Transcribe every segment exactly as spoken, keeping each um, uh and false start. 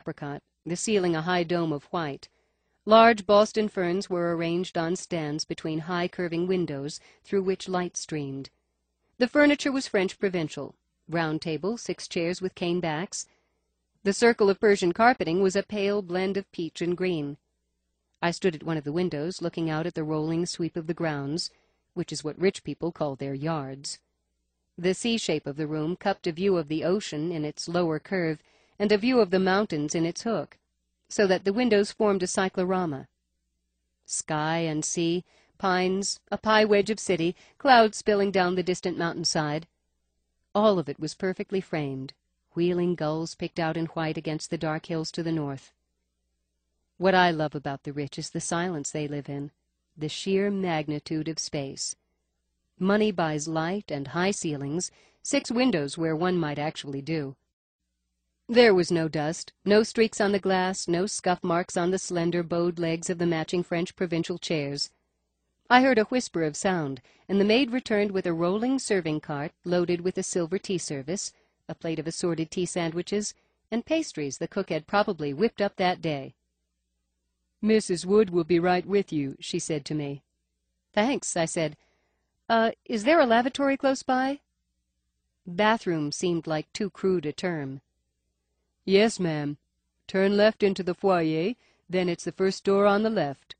apricot, the ceiling a high dome of white. Large Boston ferns were arranged on stands between high curving windows through which light streamed. The furniture was French provincial. Round table, six chairs with cane backs. The circle of Persian carpeting was a pale blend of peach and green. I stood at one of the windows, looking out at the rolling sweep of the grounds, which is what rich people call their yards. The C-shape of the room cupped a view of the ocean in its lower curve and a view of the mountains in its hook, so that the windows formed a cyclorama. Sky and sea, pines, a pie wedge of city, clouds spilling down the distant mountainside. All of it was perfectly framed, wheeling gulls picked out in white against the dark hills to the north. What I love about the rich is the silence they live in, the sheer magnitude of space. Money buys light and high ceilings, six windows where one might actually do. There was no dust, no streaks on the glass, no scuff marks on the slender, bowed legs of the matching French provincial chairs. I heard a whisper of sound, and the maid returned with a rolling serving cart loaded with a silver tea service, a plate of assorted tea sandwiches, and pastries the cook had probably whipped up that day. "Missus Wood will be right with you," she said to me. "Thanks," I said. Uh, is there a lavatory close by?" Bathroom seemed like too crude a term. "Yes, ma'am. Turn left into the foyer, then it's the first door on the left."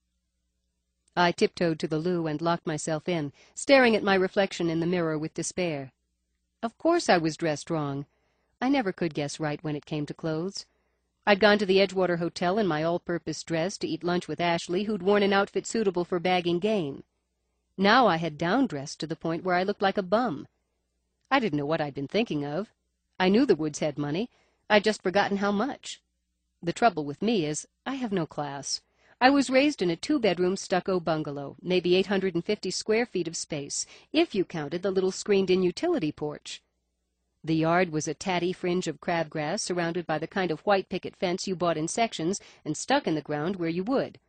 I tiptoed to the loo and locked myself in, staring at my reflection in the mirror with despair. Of course I was dressed wrong. I never could guess right when it came to clothes. I'd gone to the Edgewater Hotel in my all-purpose dress to eat lunch with Ashley, who'd worn an outfit suitable for bagging game. Now I had down-dressed to the point where I looked like a bum. I didn't know what I'd been thinking of. I knew the Woods had money. I'd just forgotten how much. The trouble with me is I have no class. I was raised in a two-bedroom stucco bungalow, maybe eight hundred and fifty square feet of space, if you counted the little screened-in utility porch. The yard was a tatty fringe of crabgrass surrounded by the kind of white picket fence you bought in sections and stuck in the ground where you would.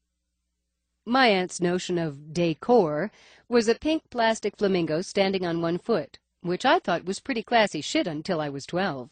My aunt's notion of decor was a pink plastic flamingo standing on one foot, which I thought was pretty classy shit until I was twelve.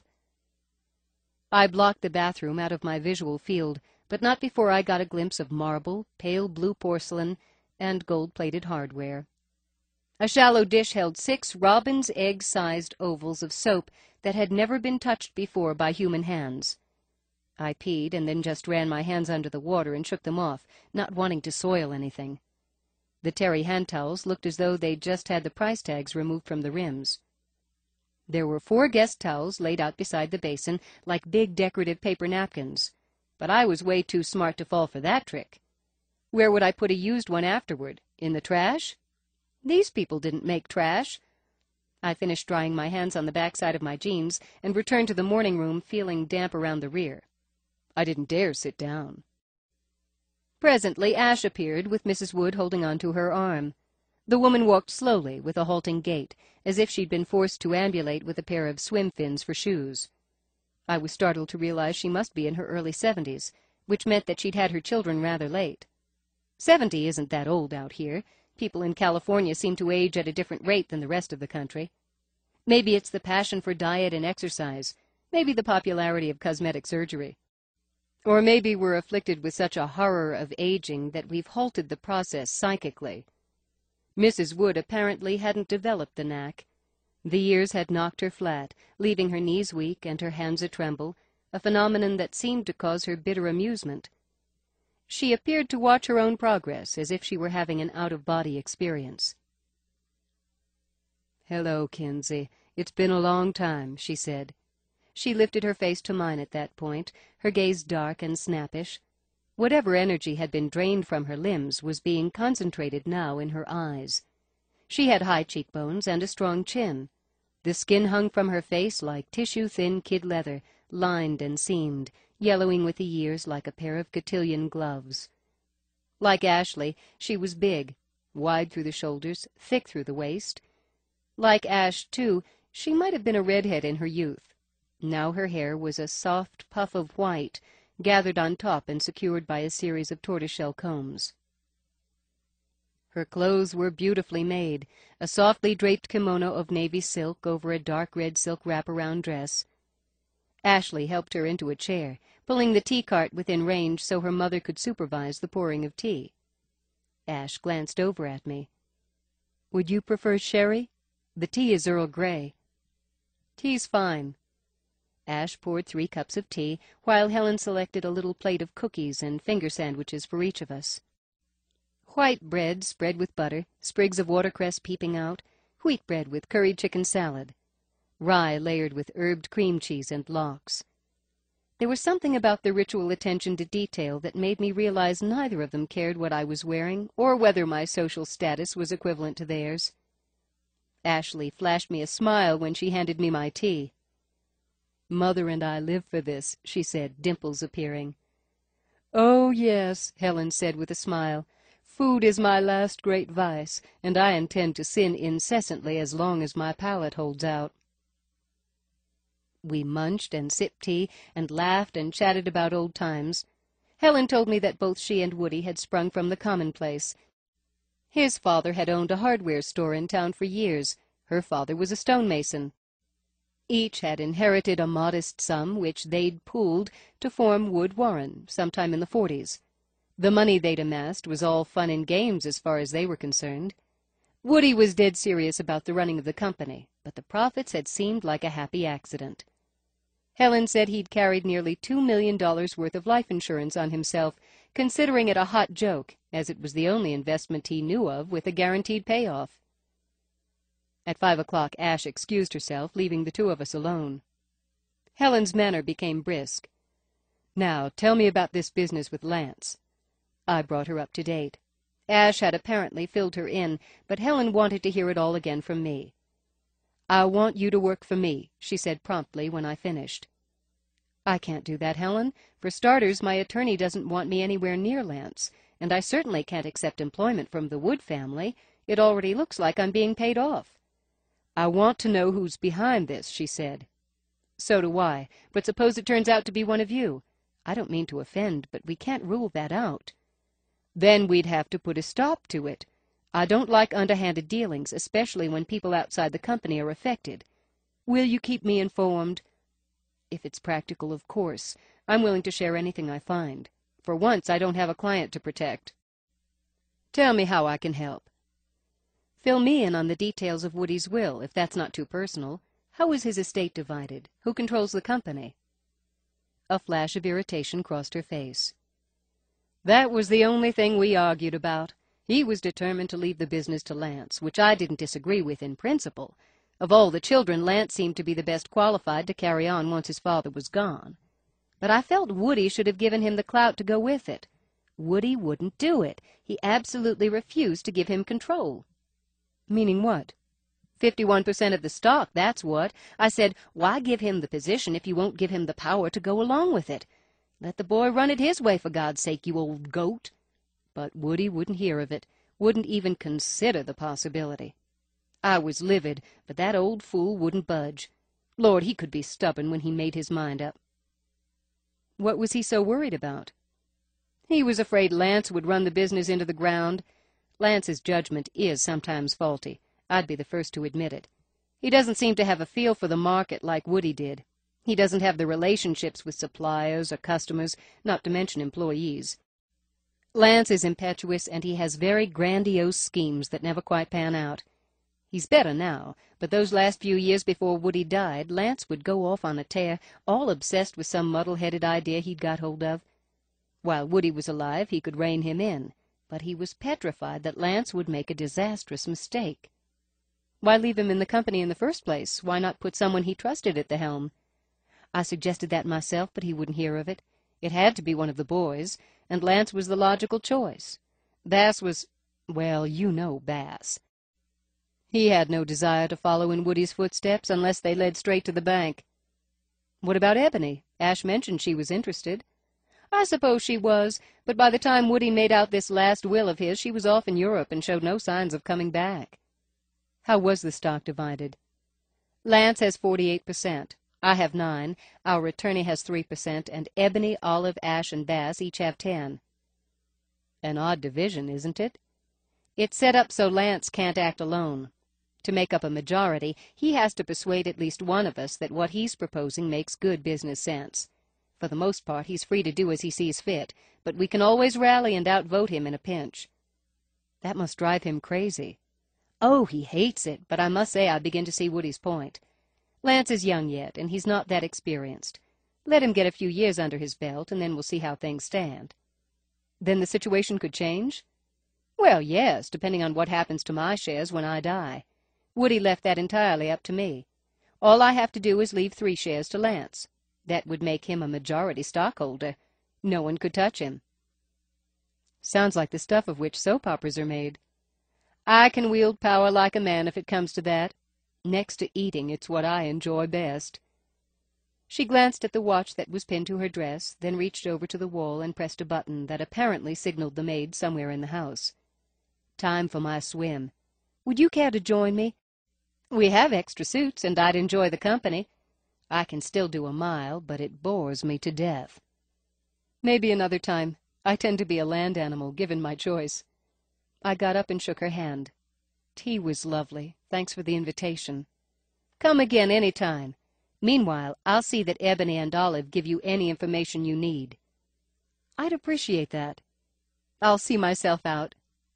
I blocked the bathroom out of my visual field, but not before I got a glimpse of marble, pale blue porcelain, and gold-plated hardware. A shallow dish held six robin's egg-sized ovals of soap that had never been touched before by human hands. I peed and then just ran my hands under the water and shook them off, not wanting to soil anything. The Terry hand towels looked as though they'd just had the price tags removed from the rims. There were four guest towels laid out beside the basin like big decorative paper napkins, but I was way too smart to fall for that trick. Where would I put a used one afterward? In the trash? These people didn't make trash. I finished drying my hands on the backside of my jeans and returned to the morning room feeling damp around the rear. I didn't dare sit down. Presently Ash appeared, with Missus Wood holding on to her arm. The woman walked slowly, with a halting gait, as if she'd been forced to ambulate with a pair of swim fins for shoes. I was startled to realize she must be in her early seventies, which meant that she'd had her children rather late. Seventy isn't that old out here. People in California seem to age at a different rate than the rest of the country. Maybe it's the passion for diet and exercise, maybe the popularity of cosmetic surgery. Or maybe we're afflicted with such a horror of aging that we've halted the process psychically. Missus Wood apparently hadn't developed the knack. The years had knocked her flat, leaving her knees weak and her hands a-tremble, a phenomenon that seemed to cause her bitter amusement. She appeared to watch her own progress as if she were having an out-of-body experience. "Hello, Kinsey. It's been a long time," she said. She lifted her face to mine at that point, her gaze dark and snappish. Whatever energy had been drained from her limbs was being concentrated now in her eyes. She had high cheekbones and a strong chin. The skin hung from her face like tissue-thin kid leather, lined and seamed, yellowing with the years like a pair of cotillion gloves. Like Ashley, she was big, wide through the shoulders, thick through the waist. Like Ash, too, she might have been a redhead in her youth. Now her hair was a soft puff of white, gathered on top and secured by a series of tortoiseshell combs. Her clothes were beautifully made, a softly draped kimono of navy silk over a dark red silk wraparound dress. Ashley helped her into a chair, pulling the tea cart within range so her mother could supervise the pouring of tea. Ash glanced over at me. "Would you prefer sherry? The tea is Earl Grey." "Tea's fine." Ash poured three cups of tea, while Helen selected a little plate of cookies and finger sandwiches for each of us. White bread spread with butter, sprigs of watercress peeping out, wheat bread with curried chicken salad, rye layered with herbed cream cheese and lox. There was something about the ritual attention to detail that made me realize neither of them cared what I was wearing or whether my social status was equivalent to theirs. Ashley flashed me a smile when she handed me my tea. "Mother and I live for this," she said, dimples appearing. "Oh, yes," Helen said with a smile. "Food is my last great vice, and I intend to sin incessantly as long as my palate holds out." We munched and sipped tea and laughed and chatted about old times. Helen told me that both she and Woody had sprung from the commonplace. His father had owned a hardware store in town for years. Her father was a stonemason. Each had inherited a modest sum which they'd pooled to form Wood Warren sometime in the forties. The money they'd amassed was all fun and games as far as they were concerned. Woody was dead serious about the running of the company, but the profits had seemed like a happy accident. Helen said he'd carried nearly two million dollars worth of life insurance on himself, considering it a hot joke, as it was the only investment he knew of with a guaranteed payoff. At five o'clock, Ash excused herself, leaving the two of us alone. Helen's manner became brisk. "Now, tell me about this business with Lance." I brought her up to date. Ash had apparently filled her in, but Helen wanted to hear it all again from me. "I want you to work for me," she said promptly when I finished. "I can't do that, Helen. For starters, my attorney doesn't want me anywhere near Lance, and I certainly can't accept employment from the Wood family. It already looks like I'm being paid off." "I want to know who's behind this," she said. "So do I, but suppose it turns out to be one of you. I don't mean to offend, but we can't rule that out." "Then we'd have to put a stop to it. I don't like underhanded dealings, especially when people outside the company are affected. Will you keep me informed?" "If it's practical, of course. I'm willing to share anything I find. For once, I don't have a client to protect." "Tell me how I can help." "Fill me in on the details of Woody's will, if that's not too personal. How is his estate divided? Who controls the company?" A flash of irritation crossed her face. "That was the only thing we argued about. He was determined to leave the business to Lance, which I didn't disagree with in principle. Of all the children, Lance seemed to be the best qualified to carry on once his father was gone. But I felt Woody should have given him the clout to go with it. Woody wouldn't do it. He absolutely refused to give him control." "Meaning what?" Fifty-one percent of the stock, that's what. I said, why give him the position if you won't give him the power to go along with it? Let the boy run it his way, for God's sake, you old goat. But Woody wouldn't hear of it, wouldn't even consider the possibility. I was livid, but that old fool wouldn't budge. Lord, he could be stubborn when he made his mind up. What was he so worried about? He was afraid Lance would run the business into the ground. Lance's judgment is sometimes faulty. I'd be the first to admit it. He doesn't seem to have a feel for the market like Woody did. He doesn't have the relationships with suppliers or customers, not to mention employees. Lance is impetuous, and he has very grandiose schemes that never quite pan out. He's better now, but those last few years before Woody died, Lance would go off on a tear, all obsessed with some muddle-headed idea he'd got hold of. While Woody was alive, he could rein him in, but he was petrified that Lance would make a disastrous mistake. Why leave him in the company in the first place? Why not put someone he trusted at the helm? I suggested that myself, but he wouldn't hear of it. It had to be one of the boys, and Lance was the logical choice. Bass was, well, you know Bass. He had no desire to follow in Woody's footsteps unless they led straight to the bank. What about Ebony? Ash mentioned she was interested. I suppose she was, but by the time Woody made out this last will of his, she was off in Europe and showed no signs of coming back. How was the stock divided? Lance has forty-eight percent. I have nine. Our attorney has three percent, and Ebony, Olive, Ash, and Bass each have ten. An odd division, isn't it? It's set up so Lance can't act alone. To make up a majority, he has to persuade at least one of us that what he's proposing makes good business sense. For the most part, he's free to do as he sees fit, but we can always rally and outvote him in a pinch. That must drive him crazy. Oh, he hates it, but I must say I begin to see Woody's point. Lance is young yet, and he's not that experienced. Let him get a few years under his belt, and then we'll see how things stand. Then the situation could change? Well, yes, depending on what happens to my shares when I die. Woody left that entirely up to me. All I have to do is leave three shares to Lance. That would make him a majority stockholder. No one could touch him. Sounds like the stuff of which soap operas are made. I can wield power like a man if it comes to that. Next to eating, it's what I enjoy best. She glanced at the watch that was pinned to her dress, then reached over to the wall and pressed a button that apparently signaled the maid somewhere in the house. Time for my swim. Would you care to join me? We have extra suits, and I'd enjoy the company. I can still do a mile, but it bores me to death. Maybe another time. I tend to be a land animal, given my choice. I got up and shook her hand. Tea was lovely. Thanks for the invitation. Come again any time. Meanwhile, I'll see that Ebony and Olive give you any information you need. I'd appreciate that. I'll see myself out.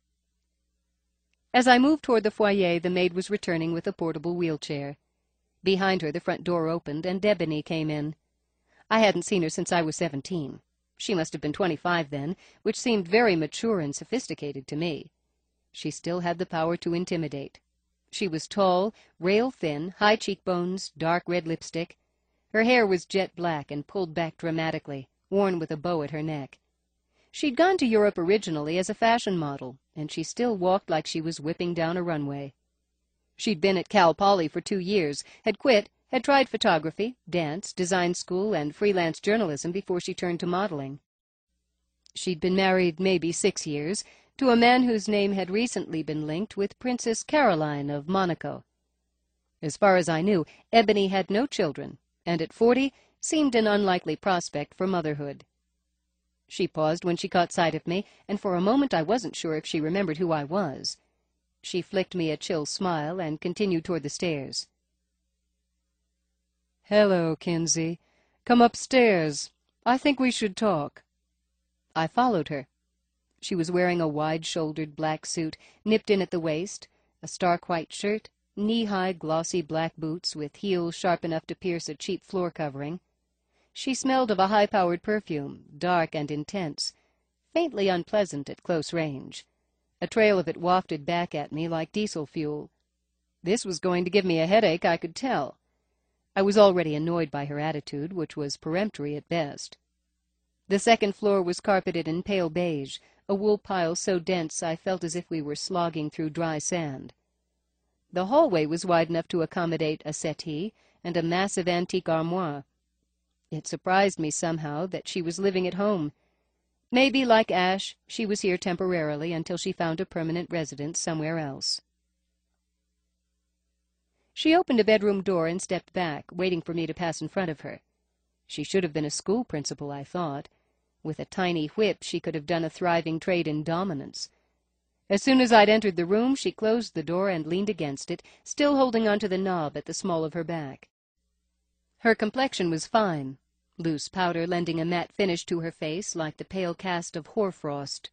As I moved toward the foyer, the maid was returning with a portable wheelchair. Behind her, the front door opened, and Ebony came in. I hadn't seen her since I was seventeen. She must have been twenty-five then, which seemed very mature and sophisticated to me. She still had the power to intimidate. She was tall, rail-thin, high cheekbones, dark red lipstick. Her hair was jet black and pulled back dramatically, worn with a bow at her neck. She'd gone to Europe originally as a fashion model, and she still walked like she was whipping down a runway. She'd been at Cal Poly for two years, had quit, had tried photography, dance, design school, and freelance journalism before she turned to modeling. She'd been married maybe six years, to a man whose name had recently been linked with Princess Caroline of Monaco. As far as I knew, Ebony had no children, and at forty seemed an unlikely prospect for motherhood. She paused when she caught sight of me, and for a moment I wasn't sure if she remembered who I was. She flicked me a chill smile and continued toward the stairs. "Hello, Kinsey. Come upstairs. I think we should talk." I followed her. She was wearing a wide-shouldered black suit, nipped in at the waist, a stark white shirt, knee-high glossy black boots with heels sharp enough to pierce a cheap floor covering. She smelled of a high-powered perfume, dark and intense, faintly unpleasant at close range. A trail of it wafted back at me like diesel fuel. This was going to give me a headache, I could tell. I was already annoyed by her attitude, which was peremptory at best. The second floor was carpeted in pale beige, a wool pile so dense I felt as if we were slogging through dry sand. The hallway was wide enough to accommodate a settee and a massive antique armoire. It surprised me somehow that she was living at home. Maybe, like Ash, she was here temporarily until she found a permanent residence somewhere else. She opened a bedroom door and stepped back, waiting for me to pass in front of her. She should have been a school principal, I thought. With a tiny whip, she could have done a thriving trade in dominance. As soon as I'd entered the room, she closed the door and leaned against it, still holding onto the knob at the small of her back. Her complexion was fine, loose powder lending a matte finish to her face like the pale cast of hoarfrost.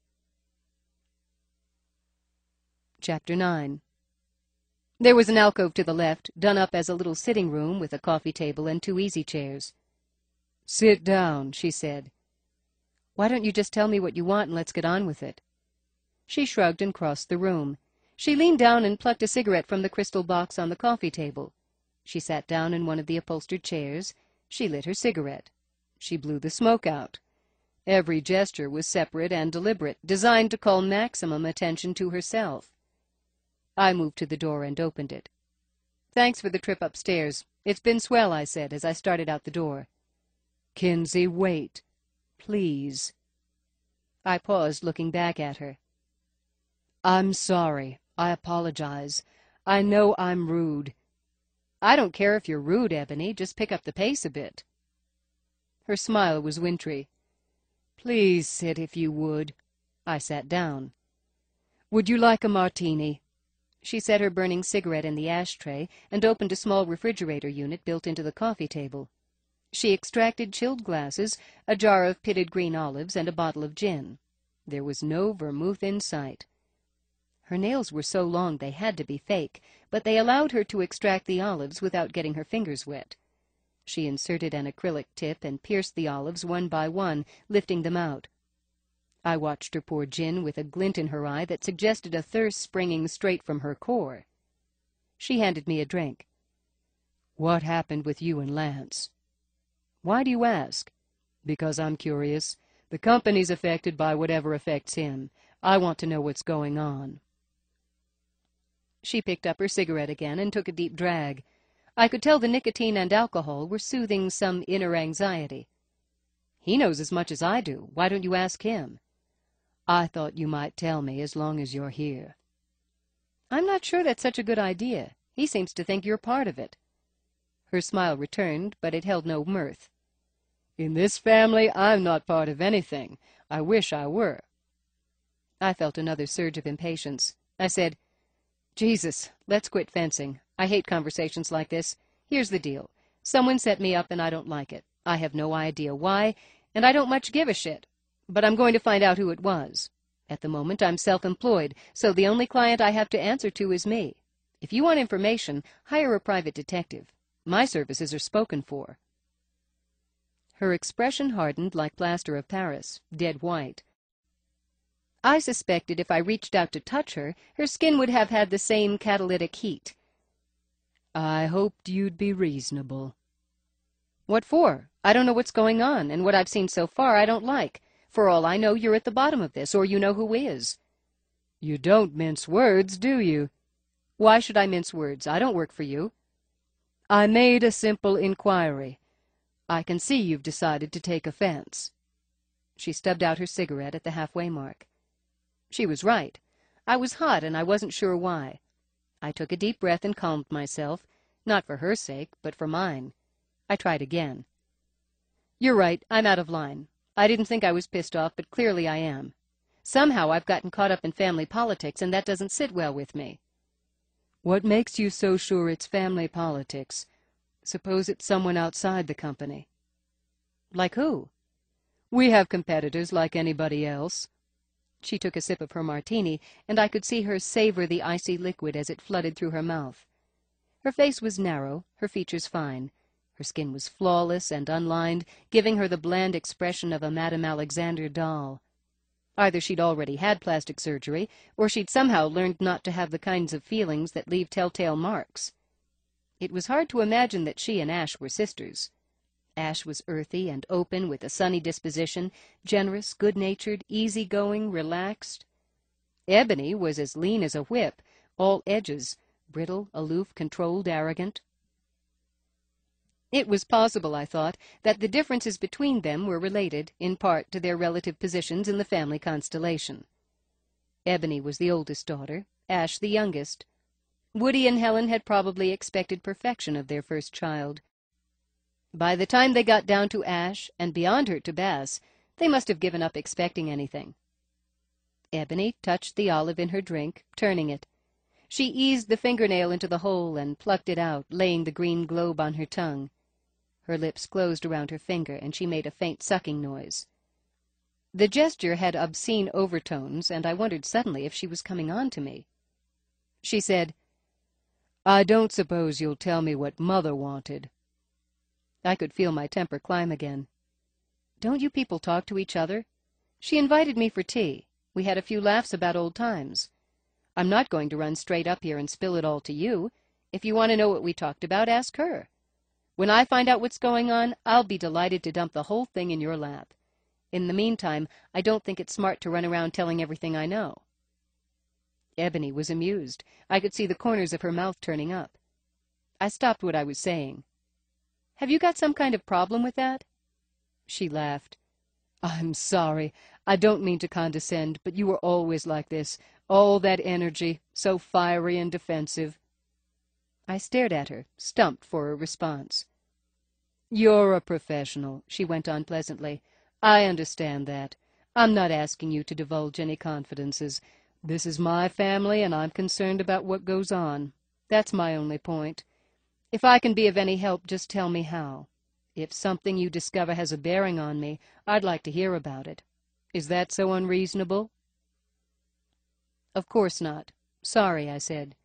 Chapter nine. There was an alcove to the left, done up as a little sitting room with a coffee table and two easy chairs. "Sit down," she said. "Why don't you just tell me what you want and let's get on with it?" She shrugged and crossed the room. She leaned down and plucked a cigarette from the crystal box on the coffee table. She sat down in one of the upholstered chairs. She lit her cigarette. She blew the smoke out. Every gesture was separate and deliberate, designed to call maximum attention to herself. I moved to the door and opened it. "Thanks for the trip upstairs. It's been swell," I said as I started out the door. "Kinsey, wait. Please." I paused, looking back at her. "I'm sorry. I apologize. I know I'm rude." "I don't care if you're rude, Ebony. Just pick up the pace a bit." Her smile was wintry. "Please sit if you would." I sat down. "Would you like a martini?" She set her burning cigarette in the ashtray and opened a small refrigerator unit built into the coffee table. She extracted chilled glasses, a jar of pitted green olives, and a bottle of gin. There was no vermouth in sight. Her nails were so long they had to be fake, but they allowed her to extract the olives without getting her fingers wet. She inserted an acrylic tip and pierced the olives one by one, lifting them out. I watched her pour gin with a glint in her eye that suggested a thirst springing straight from her core. She handed me a drink. "What happened with you and Lance?" "Why do you ask?" "Because I'm curious. The company's affected by whatever affects him. I want to know what's going on." She picked up her cigarette again and took a deep drag. I could tell the nicotine and alcohol were soothing some inner anxiety. "He knows as much as I do. Why don't you ask him?" "I thought you might tell me as long as you're here." "I'm not sure that's such a good idea. He seems to think you're part of it." Her smile returned, but it held no mirth. "In this family, I'm not part of anything. I wish I were." I felt another surge of impatience. I said, "Jesus, let's quit fencing. I hate conversations like this. Here's the deal. Someone set me up and I don't like it. I have no idea why, and I don't much give a shit. But I'm going to find out who it was. At the moment, I'm self-employed, so the only client I have to answer to is me. If you want information, hire a private detective. My services are spoken for." Her expression hardened like plaster of Paris, dead white. I suspected if I reached out to touch her, her skin would have had the same catalytic heat. "I hoped you'd be reasonable." "What for? I don't know what's going on, and what I've seen so far I don't like. For all I know, you're at the bottom of this, or you know who is." "You don't mince words, do you?" "Why should I mince words? I don't work for you." "I made a simple inquiry. I can see you've decided to take offense." She stubbed out her cigarette at the halfway mark. She was right. I was hot, and I wasn't sure why. I took a deep breath and calmed myself, not for her sake, but for mine. I tried again. "You're right, I'm out of line. I didn't think I was pissed off, but clearly I am. Somehow I've gotten caught up in family politics, and that doesn't sit well with me." "What makes you so sure it's family politics? Suppose it's someone outside the company." "Like who?" "We have competitors like anybody else." She took a sip of her martini, and I could see her savor the icy liquid as it flooded through her mouth. Her face was narrow, her features fine. Her skin was flawless and unlined, giving her the bland expression of a Madame Alexander doll. Either she'd already had plastic surgery, or she'd somehow learned not to have the kinds of feelings that leave telltale marks. It was hard to imagine that she and Ash were sisters. Ash was earthy and open, with a sunny disposition, generous, good-natured, easy-going, relaxed. Ebony was as lean as a whip, all edges, brittle, aloof, controlled, arrogant. It was possible, I thought, that the differences between them were related, in part, to their relative positions in the family constellation. Ebony was the oldest daughter, Ash the youngest. Woody and Helen had probably expected perfection of their first child. By the time they got down to Ash, and beyond her to Bess, they must have given up expecting anything. Ebony touched the olive in her drink, turning it. She eased the fingernail into the hole and plucked it out, laying the green globe on her tongue. Her lips closed around her finger, and she made a faint sucking noise. The gesture had obscene overtones, and I wondered suddenly if she was coming on to me. She said, "I don't suppose you'll tell me what Mother wanted." I could feel my temper climb again. "Don't you people talk to each other? She invited me for tea. We had a few laughs about old times. I'm not going to run straight up here and spill it all to you. If you want to know what we talked about, ask her. When I find out what's going on, I'll be delighted to dump the whole thing in your lap. In the meantime, I don't think it's smart to run around telling everything I know." Ebony was amused. I could see the corners of her mouth turning up. I stopped what I was saying. "Have you got some kind of problem with that?" She laughed. "I'm sorry. I don't mean to condescend, but you were always like this. All that energy, so fiery and defensive." I stared at her, stumped for a response. "You're a professional," she went on pleasantly. "I understand that. I'm not asking you to divulge any confidences. This is my family, and I'm concerned about what goes on. That's my only point. If I can be of any help, just tell me how. If something you discover has a bearing on me, I'd like to hear about it. Is that so unreasonable?" "Of course not. Sorry," I said.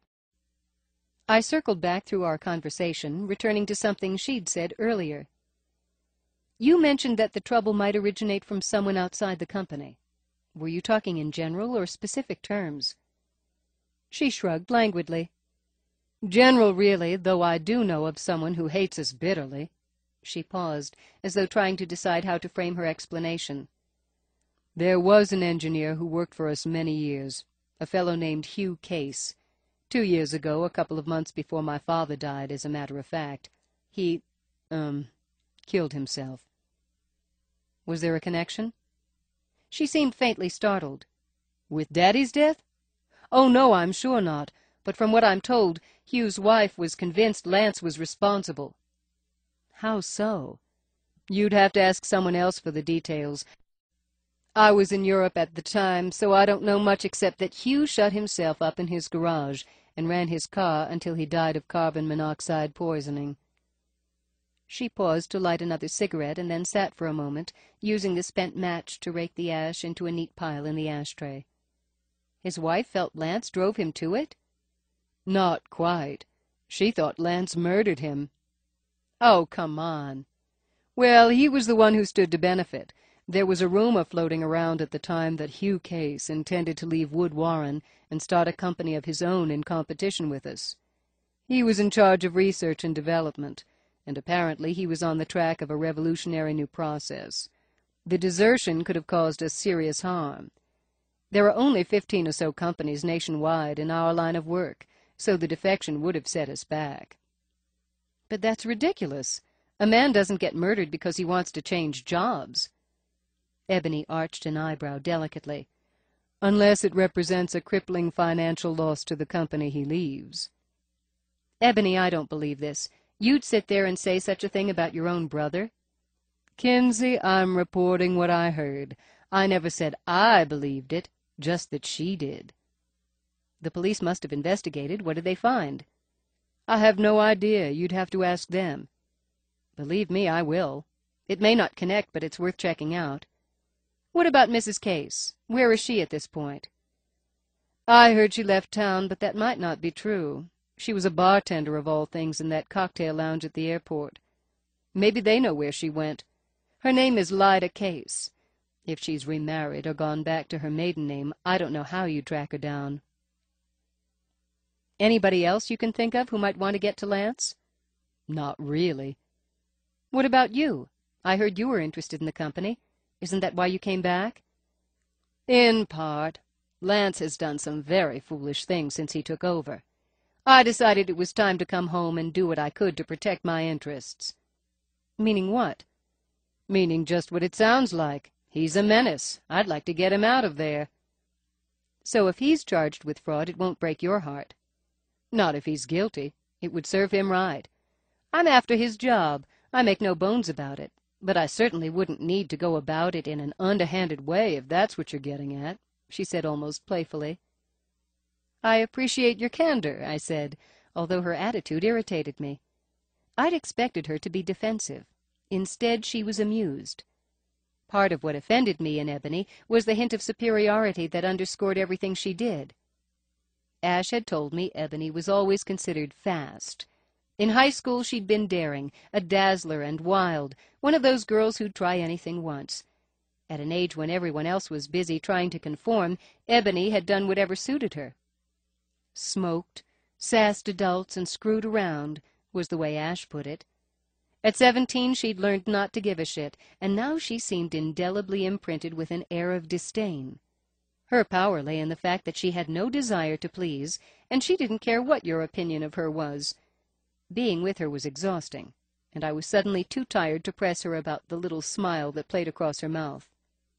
I circled back through our conversation, returning to something she'd said earlier. "You mentioned that the trouble might originate from someone outside the company. Were you talking in general or specific terms?" She shrugged languidly. "General, really, though I do know of someone who hates us bitterly." She paused, as though trying to decide how to frame her explanation. "There was an engineer who worked for us many years, a fellow named Hugh Case. Two years ago, a couple of months before my father died, as a matter of fact, he, um, killed himself." "Was there a connection?" She seemed faintly startled. "With Daddy's death? Oh, no, I'm sure not. But from what I'm told, Hugh's wife was convinced Lance was responsible." "How so?" "You'd have to ask someone else for the details. I was in Europe at the time, so I don't know much except that Hugh shut himself up in his garage and ran his car until he died of carbon monoxide poisoning." She paused to light another cigarette and then sat for a moment, using the spent match to rake the ash into a neat pile in the ashtray. "His wife felt Lance drove him to it?" "Not quite. She thought Lance murdered him." "Oh, come on." "Well, he was the one who stood to benefit. There was a rumor floating around at the time that Hugh Case intended to leave Wood Warren and start a company of his own in competition with us. He was in charge of research and development, and apparently he was on the track of a revolutionary new process. The desertion could have caused us serious harm. There are only fifteen or so companies nationwide in our line of work, so the defection would have set us back." "But that's ridiculous. A man doesn't get murdered because he wants to change jobs." Ebony arched an eyebrow delicately. "Unless it represents a crippling financial loss to the company he leaves." "Ebony, I don't believe this. You'd sit there and say such a thing about your own brother?" "Kinsey, I'm reporting what I heard. I never said I believed it, just that she did." "The police must have investigated. What did they find?" "I have no idea. You'd have to ask them." "Believe me, I will. It may not connect, but it's worth checking out. What about Missus Case? Where is she at this point?" "I heard she left town, but that might not be true. She was a bartender, of all things, in that cocktail lounge at the airport. Maybe they know where she went. Her name is Lyda Case. If she's remarried or gone back to her maiden name, I don't know how you track her down." "Anybody else you can think of who might want to get to Lance?" "Not really." "What about you? I heard you were interested in the company. Isn't that why you came back?" "In part. Lance has done some very foolish things since he took over. I decided it was time to come home and do what I could to protect my interests." "Meaning what?" "Meaning just what it sounds like. He's a menace. I'd like to get him out of there." "So if he's charged with fraud, it won't break your heart?" "Not if he's guilty. It would serve him right. I'm after his job. I make no bones about it. But I certainly wouldn't need to go about it in an underhanded way, if that's what you're getting at," she said almost playfully. "I appreciate your candor," I said, although her attitude irritated me. I'd expected her to be defensive. Instead, she was amused. Part of what offended me in Ebony was the hint of superiority that underscored everything she did. Ash had told me Ebony was always considered fast. In high school, she'd been daring, a dazzler and wild, one of those girls who'd try anything once. At an age when everyone else was busy trying to conform, Ebony had done whatever suited her. Smoked, sassed adults, and screwed around, was the way Ash put it. At seventeen, she'd learned not to give a shit, and now she seemed indelibly imprinted with an air of disdain. Her power lay in the fact that she had no desire to please, and she didn't care what your opinion of her was. Being with her was exhausting, and I was suddenly too tired to press her about the little smile that played across her mouth.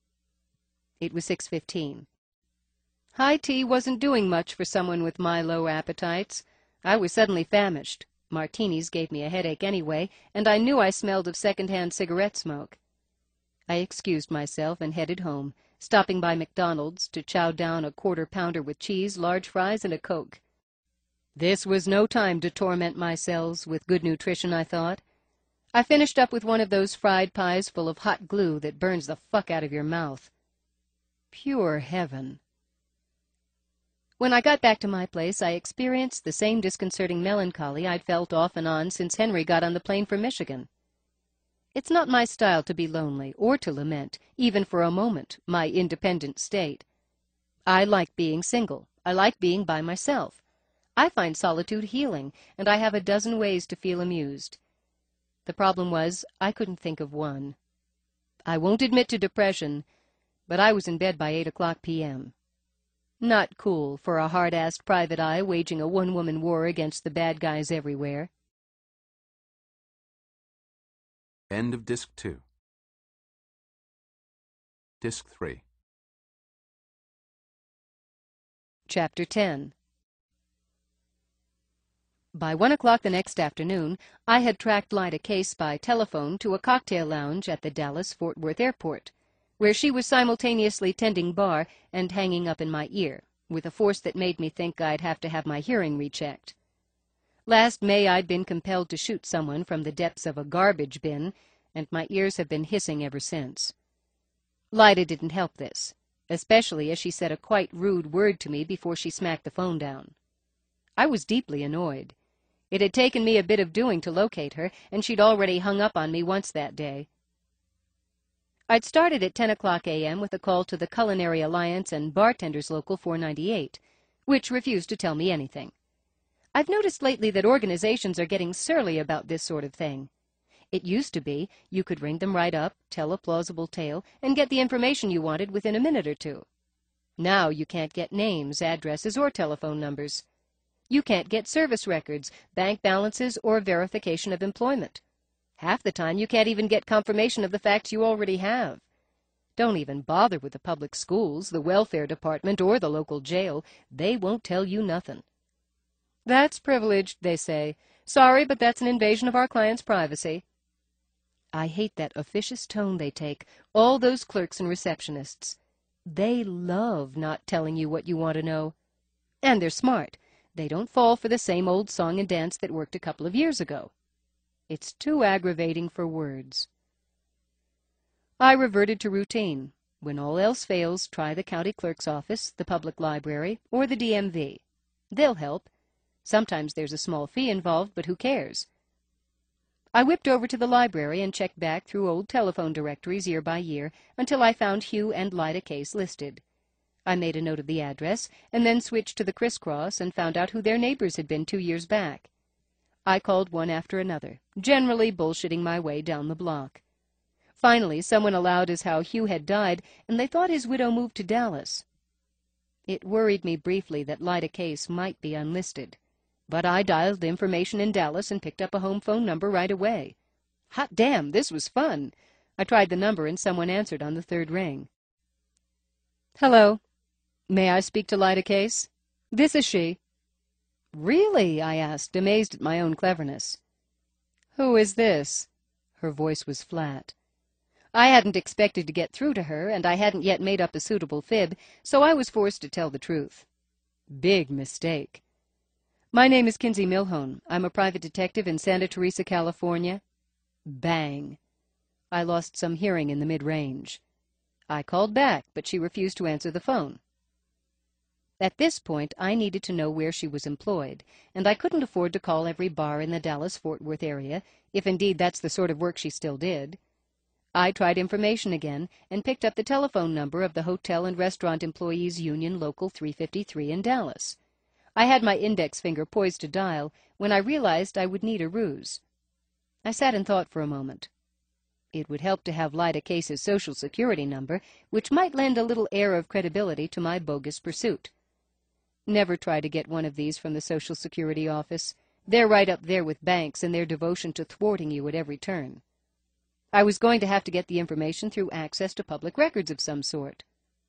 It was six fifteen. High tea wasn't doing much for someone with my low appetites. I was suddenly famished. Martinis gave me a headache anyway, and I knew I smelled of second-hand cigarette smoke. I excused myself and headed home, stopping by McDonald's to chow down a quarter-pounder with cheese, large fries, and a Coke. This was no time to torment my cells with good nutrition, I thought. I finished up with one of those fried pies full of hot glue that burns the fuck out of your mouth. Pure heaven. When I got back to my place, I experienced the same disconcerting melancholy I'd felt off and on since Henry got on the plane for Michigan. It's not my style to be lonely, or to lament, even for a moment, my independent state. I like being single. I like being by myself. I find solitude healing, and I have a dozen ways to feel amused. The problem was, I couldn't think of one. I won't admit to depression, but I was in bed by eight o'clock p m Not cool for a hard-assed private eye waging a one-woman war against the bad guys everywhere. End of Disc two. Disc three. Chapter ten. By one o'clock the next afternoon, I had tracked Lyda Case by telephone to a cocktail lounge at the Dallas-Fort Worth airport, where she was simultaneously tending bar and hanging up in my ear, with a force that made me think I'd have to have my hearing rechecked. Last May I'd been compelled to shoot someone from the depths of a garbage bin, and my ears have been hissing ever since. Lyda didn't help this, especially as she said a quite rude word to me before she smacked the phone down. I was deeply annoyed. It had taken me a bit of doing to locate her, and she'd already hung up on me once that day. I'd started at ten o'clock a m with a call to the Culinary Alliance and Bartenders Local four ninety-eight, which refused to tell me anything. I've noticed lately that organizations are getting surly about this sort of thing. It used to be you could ring them right up, tell a plausible tale, and get the information you wanted within a minute or two. Now you can't get names, addresses, or telephone numbers. You can't get service records, bank balances, or verification of employment. Half the time you can't even get confirmation of the facts you already have. Don't even bother with the public schools, the welfare department, or the local jail. They won't tell you nothing. That's privileged, they say. Sorry, but that's an invasion of our client's privacy. I hate that officious tone they take, all those clerks and receptionists. They love not telling you what you want to know. And they're smart. They don't fall for the same old song and dance that worked a couple of years ago. It's too aggravating for words. I reverted to routine. When all else fails, try the county clerk's office, the public library, or the D M V. They'll help. Sometimes there's a small fee involved, but who cares? I whipped over to the library and checked back through old telephone directories year by year until I found Hugh and Lyda Case listed. I made a note of the address, and then switched to the crisscross and found out who their neighbors had been two years back. I called one after another, generally bullshitting my way down the block. Finally, someone allowed as how Hugh had died, and they thought his widow moved to Dallas. It worried me briefly that Lyda Case might be unlisted, but I dialed information in Dallas and picked up a home phone number right away. Hot damn, this was fun! I tried the number, and someone answered on the third ring. Hello. May I speak to Lyda Case? This is she. Really? I asked, amazed at my own cleverness. Who is this? Her voice was flat. I hadn't expected to get through to her, and I hadn't yet made up a suitable fib, so I was forced to tell the truth. Big mistake. My name is Kinsey Milhone. I'm a private detective in Santa Teresa, California. Bang. I lost some hearing in the mid-range. I called back, but she refused to answer the phone. At this point, I needed to know where she was employed, and I couldn't afford to call every bar in the Dallas-Fort Worth area, if indeed that's the sort of work she still did. I tried information again, and picked up the telephone number of the Hotel and Restaurant Employees Union Local three fifty-three in Dallas. I had my index finger poised to dial when I realized I would need a ruse. I sat and thought for a moment. It would help to have Lyda Case's Social Security number, which might lend a little air of credibility to my bogus pursuit. Never try to get one of these from the Social Security office. They're right up there with banks in their devotion to thwarting you at every turn. I was going to have to get the information through access to public records of some sort.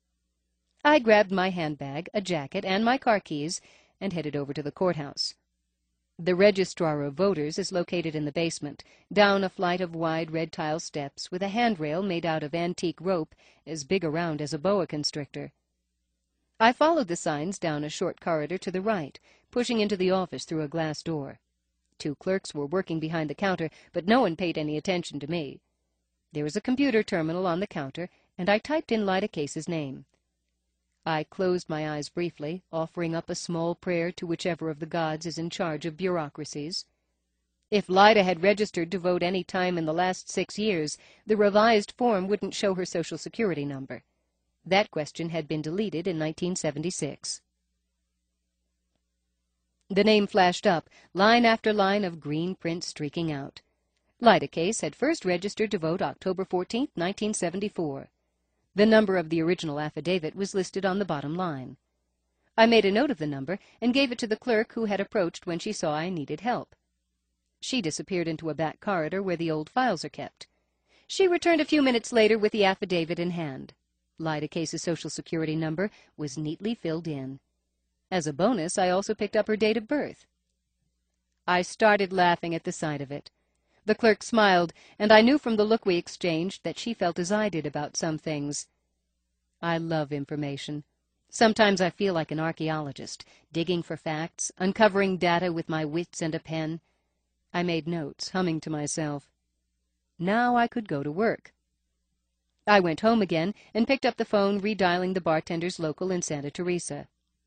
I grabbed my handbag, a jacket, and my car keys, and headed over to the courthouse. The registrar of voters is located in the basement, down a flight of wide red tile steps with a handrail made out of antique rope as big around as a boa constrictor. I followed the signs down a short corridor to the right, pushing into the office through a glass door. Two clerks were working behind the counter, but no one paid any attention to me. There was a computer terminal on the counter, and I typed in Lyda Case's name. I closed my eyes briefly, offering up a small prayer to whichever of the gods is in charge of bureaucracies. If Lyda had registered to vote any time in the last six years, the revised form wouldn't show her Social Security number. That question had been deleted in nineteen seventy-six. The name flashed up, line after line of green print streaking out. Lyda Case had first registered to vote October fourteenth, nineteen seventy-four. The number of the original affidavit was listed on the bottom line. I made a note of the number and gave it to the clerk who had approached when she saw I needed help. She disappeared into a back corridor where the old files are kept. She returned a few minutes later with the affidavit in hand. Lyda Case's Social Security number was neatly filled in. As a bonus, I also picked up her date of birth. I started laughing at the sight of it. The clerk smiled, and I knew from the look we exchanged that she felt as I did about some things. I love information. Sometimes I feel like an archaeologist, digging for facts, uncovering data with my wits and a pen. I made notes, humming to myself. Now I could go to work. I went home again and picked up the phone, redialing the bartender's local in Santa Teresa.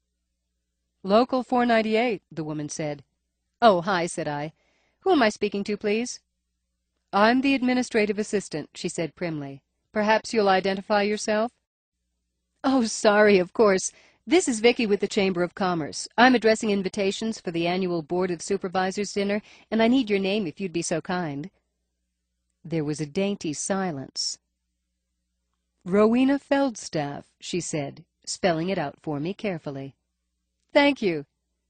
"Local four ninety-eight, the woman said. "Oh, hi," said I. "Who am I speaking to, please?" "I'm the administrative assistant," she said primly. "Perhaps you'll identify yourself?" "Oh, sorry, of course. This is Vicky with the Chamber of Commerce. I'm addressing invitations for the annual Board of Supervisors dinner, and I need your name if you'd be so kind." There was a dainty silence. "Rowena Feldstaff," she said, spelling it out for me carefully. "Thank you."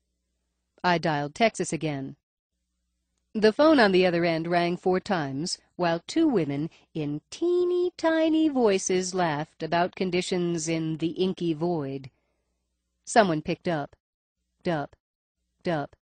I dialed Texas again. The phone on the other end rang four times, while two women in teeny-tiny voices laughed about conditions in the inky void. Someone picked up. Dup. Dup.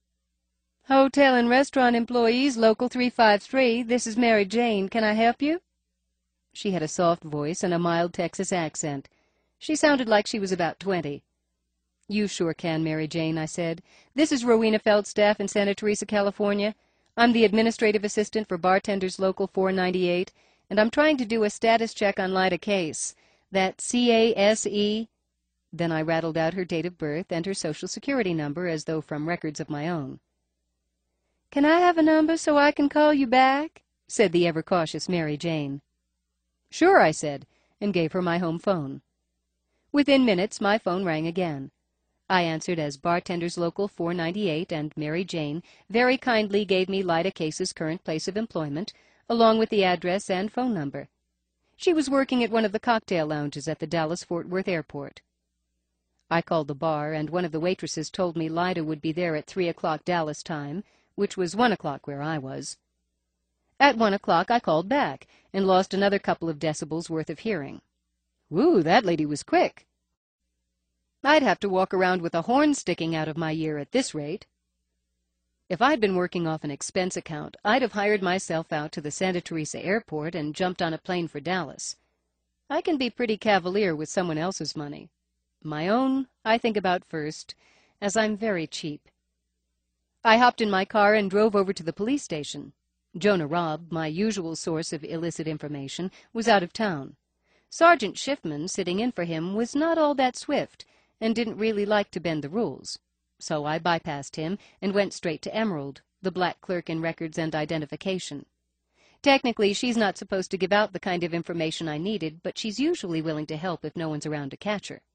"Hotel and restaurant employees, Local three five three. This is Mary Jane. Can I help you?" She had a soft voice and a mild Texas accent. She sounded like she was about twenty. "You sure can, Mary Jane," I said. "This is Rowena Feldstaff in Santa Teresa, California. I'm the administrative assistant for Bartenders Local four ninety-eight, and I'm trying to do a status check on Lyda Case. That C A S E." Then I rattled out her date of birth and her Social Security number as though from records of my own. "Can I have a number so I can call you back?" said the ever-cautious Mary Jane. "Sure," I said, and gave her my home phone. Within minutes, my phone rang again. I answered as Bartenders Local four ninety-eight, and Mary Jane very kindly gave me Lyda Case's current place of employment, along with the address and phone number. She was working at one of the cocktail lounges at the Dallas-Fort Worth Airport. I called the bar, and one of the waitresses told me Lyda would be there at three o'clock Dallas time, which was one o'clock where I was. At one o'clock I called back, and lost another couple of decibels worth of hearing. Whew, that lady was quick. I'd have to walk around with a horn sticking out of my ear at this rate. If I'd been working off an expense account, I'd have hired myself out to the Santa Teresa airport and jumped on a plane for Dallas. I can be pretty cavalier with someone else's money. My own, I think about first, as I'm very cheap. I hopped in my car and drove over to the police station. Jonah Robb, my usual source of illicit information, was out of town. Sergeant Schiffman, sitting in for him, was not all that swift, and didn't really like to bend the rules. So I bypassed him and went straight to Emerald, the black clerk in records and identification. Technically, she's not supposed to give out the kind of information I needed, but she's usually willing to help if no one's around to catch her.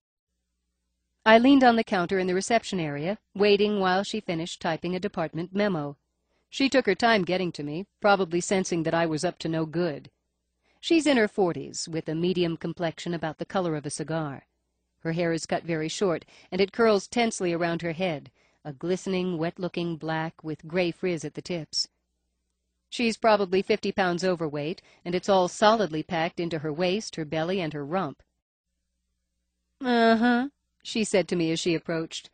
I leaned on the counter in the reception area, waiting while she finished typing a department memo. She took her time getting to me, probably sensing that I was up to no good. She's in her forties, with a medium complexion about the color of a cigar. Her hair is cut very short, and it curls tensely around her head, a glistening, wet-looking black with gray frizz at the tips. She's probably fifty pounds overweight, and it's all solidly packed into her waist, her belly, and her rump. "Uh-huh," she said to me as she approached.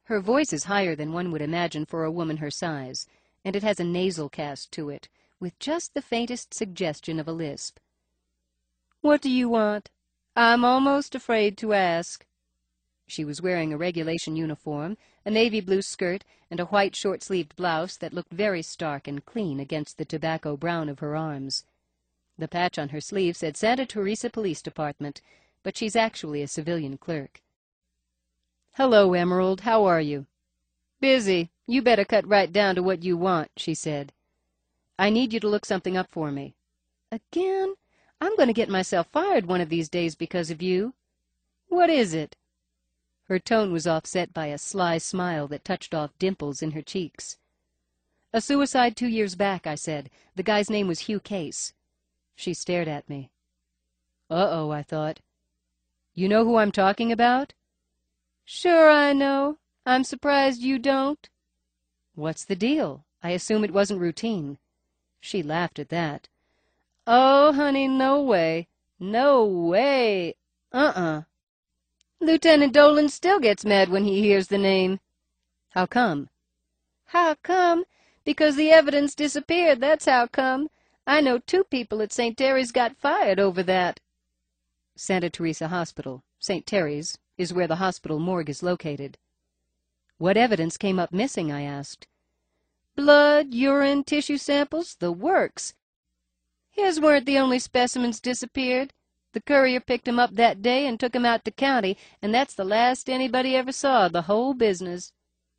Her voice is higher than one would imagine for a woman her size, and it has a nasal cast to it, with just the faintest suggestion of a lisp. "What do you want? I'm almost afraid to ask." She was wearing a regulation uniform, a navy blue skirt, and a white short-sleeved blouse that looked very stark and clean against the tobacco brown of her arms. The patch on her sleeve said Santa Teresa Police Department, but she's actually a civilian clerk. "Hello, Emerald. How are you?" "Busy. You better cut right down to what you want," she said. "I need you to look something up for me." "Again? I'm going to get myself fired one of these days because of you." "What is it?" Her tone was offset by a sly smile that touched off dimples in her cheeks. "A suicide two years back," I said. "The guy's name was Hugh Case." She stared at me. Uh-oh, I thought. "You know who I'm talking about?" "Sure I know. I'm surprised you don't." "What's the deal? I assume it wasn't routine." She laughed at that. "Oh, honey, no way. No way. Uh-uh. Lieutenant Dolan still gets mad when he hears the name." "How come?" "How come? Because the evidence disappeared, that's how come. I know two people at Saint Terry's got fired over that." Santa Teresa Hospital, Saint Terry's, is where the hospital morgue is located. "What evidence came up missing?" I asked. "Blood, urine, tissue samples, the works. His weren't the only specimens disappeared. The courier picked 'em up that day and took 'em out to county, and that's the last anybody ever saw of the whole business."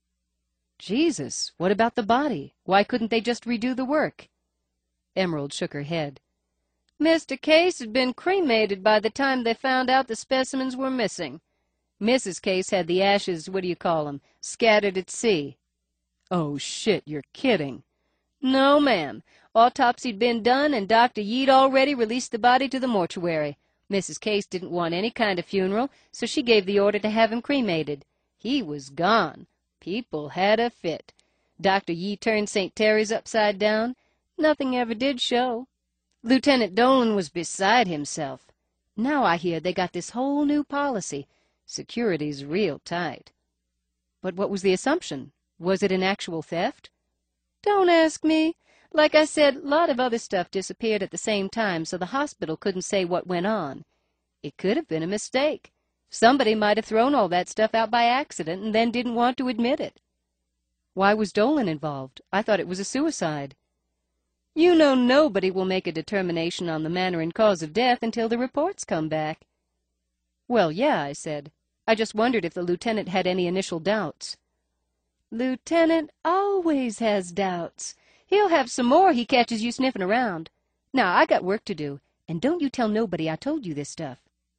"Jesus, what about the body? Why couldn't they just redo the work?" Emerald shook her head. "Mister Case had been cremated by the time they found out the specimens were missing. Missus Case had the ashes, what do you call 'em, scattered at sea." "Oh, shit, you're kidding." "No, ma'am. Autopsy'd been done, and Doctor Ye'd already released the body to the mortuary. Missus Case didn't want any kind of funeral, so she gave the order to have him cremated. He was gone. People had a fit. Doctor Yee turned Saint Terry's upside down. Nothing ever did show. Lieutenant Dolan was beside himself. Now I hear they got this whole new policy. Security's real tight." "But what was the assumption? Was it an actual theft?" "Don't ask me. Like I said, a lot of other stuff disappeared at the same time, so the hospital couldn't say what went on. It could have been a mistake. Somebody might have thrown all that stuff out by accident and then didn't want to admit it." "Why was Dolan involved? I thought it was a suicide." "You know nobody will make a determination on the manner and cause of death until the reports come back." "Well, yeah," I said. "I just wondered if the lieutenant had any initial doubts." "Lieutenant always has doubts. He'll have some more he catches you sniffing around. Now, I got work to do, and don't you tell nobody I told you this stuff."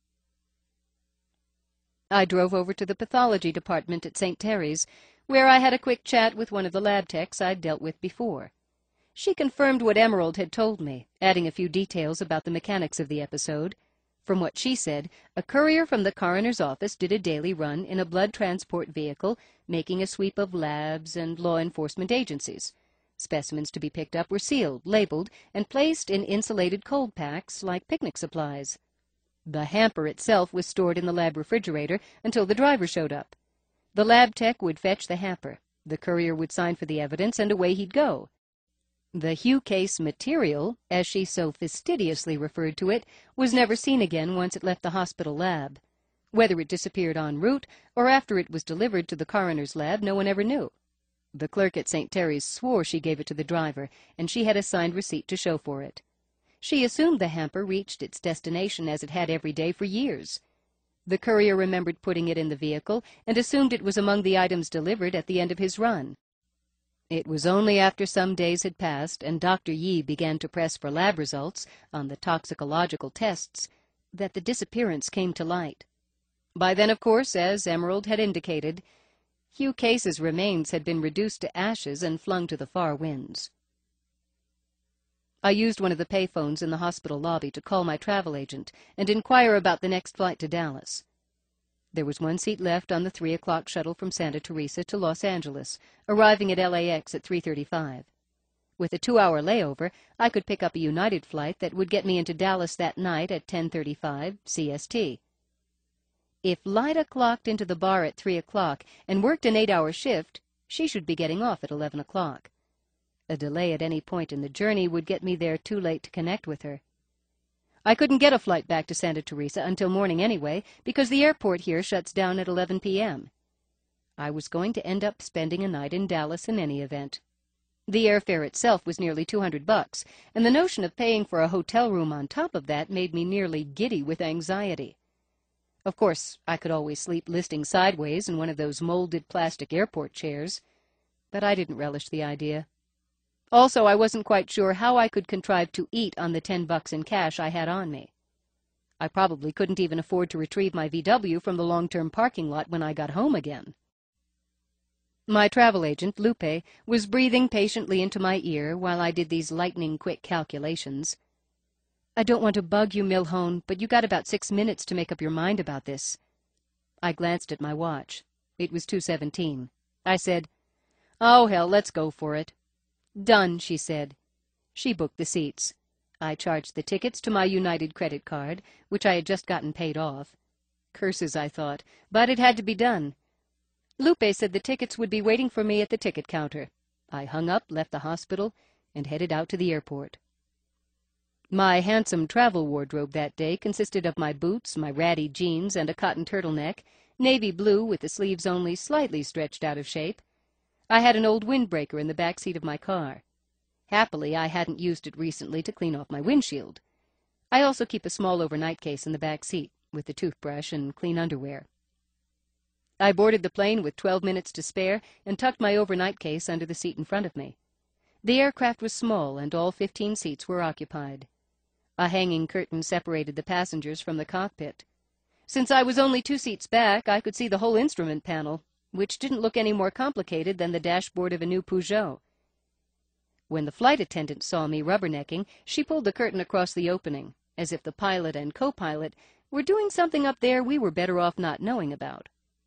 I drove over to the pathology department at Saint Terry's, where I had a quick chat with one of the lab techs I'd dealt with before. She confirmed what Emerald had told me, adding a few details about the mechanics of the episode. From what she said, a courier from the coroner's office did a daily run in a blood transport vehicle, making a sweep of labs and law enforcement agencies. Specimens to be picked up were sealed, labeled, and placed in insulated cold packs like picnic supplies. The hamper itself was stored in the lab refrigerator until the driver showed up. The lab tech would fetch the hamper. The courier would sign for the evidence, and away he'd go. The Hugh Case material, as she so fastidiously referred to it, was never seen again once it left the hospital lab. Whether it disappeared en route or after it was delivered to the coroner's lab, no one ever knew. The clerk at Saint Terry's swore she gave it to the driver, and she had a signed receipt to show for it. She assumed the hamper reached its destination as it had every day for years. The courier remembered putting it in the vehicle and assumed it was among the items delivered at the end of his run. It was only after some days had passed and Doctor Yee began to press for lab results on the toxicological tests that the disappearance came to light. By then, of course, as Emerald had indicated, Hugh Case's remains had been reduced to ashes and flung to the far winds. I used one of the payphones in the hospital lobby to call my travel agent and inquire about the next flight to Dallas. There was one seat left on the three o'clock shuttle from Santa Teresa to Los Angeles, arriving at L A X at three thirty-five. With a two-hour layover, I could pick up a United flight that would get me into Dallas that night at ten thirty-five C S T. If Lida clocked into the bar at three o'clock and worked an eight-hour shift, she should be getting off at eleven o'clock. A delay at any point in the journey would get me there too late to connect with her. I couldn't get a flight back to Santa Teresa until morning anyway, because the airport here shuts down at eleven p m I was going to end up spending a night in Dallas in any event. The airfare itself was nearly two hundred bucks, and the notion of paying for a hotel room on top of that made me nearly giddy with anxiety. Of course, I could always sleep listing sideways in one of those molded plastic airport chairs, but I didn't relish the idea. Also, I wasn't quite sure how I could contrive to eat on the ten bucks in cash I had on me. I probably couldn't even afford to retrieve my V W from the long-term parking lot when I got home again. My travel agent, Lupe, was breathing patiently into my ear while I did these lightning-quick calculations. "I don't want to bug you, Milhone, but you got about six minutes to make up your mind about this." I glanced at my watch. It was two seventeen. I said, "Oh, hell, let's go for it." "Done," she said. She booked the seats. I charged the tickets to my United credit card, which I had just gotten paid off. Curses, I thought, but it had to be done. Lupe said the tickets would be waiting for me at the ticket counter. I hung up, left the hospital, and headed out to the airport. My handsome travel wardrobe that day consisted of my boots, my ratty jeans, and a cotton turtleneck, navy blue with the sleeves only slightly stretched out of shape. I had an old windbreaker in the back seat of my car. Happily, I hadn't used it recently to clean off my windshield. I also keep a small overnight case in the back seat, with a toothbrush and clean underwear. I boarded the plane with twelve minutes to spare and tucked my overnight case under the seat in front of me. The aircraft was small, and all fifteen seats were occupied. A hanging curtain separated the passengers from the cockpit. Since I was only two seats back, I could see the whole instrument panel, which didn't look any more complicated than the dashboard of a new Peugeot. When the flight attendant saw me rubbernecking, she pulled the curtain across the opening, as if the pilot and co-pilot were doing something up there we were better off not knowing about.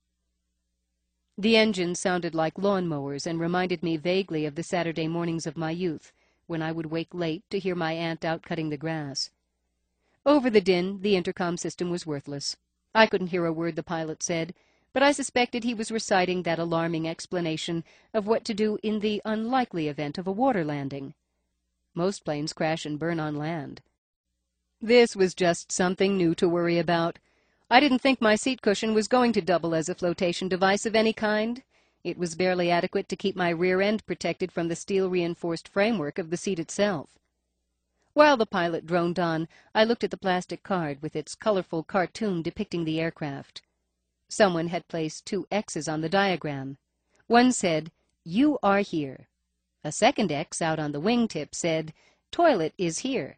The engines sounded like lawnmowers and reminded me vaguely of the Saturday mornings of my youth, when I would wake late to hear my aunt out cutting the grass. Over the din, the intercom system was worthless. I couldn't hear a word the pilot said, but I suspected he was reciting that alarming explanation of what to do in the unlikely event of a water landing. Most planes crash and burn on land. This was just something new to worry about. I didn't think my seat cushion was going to double as a flotation device of any kind. It was barely adequate to keep my rear end protected from the steel-reinforced framework of the seat itself. While the pilot droned on, I looked at the plastic card with its colorful cartoon depicting the aircraft. Someone had placed two X's on the diagram. One said, "You are here." A second X out on the wingtip said, "Toilet is here."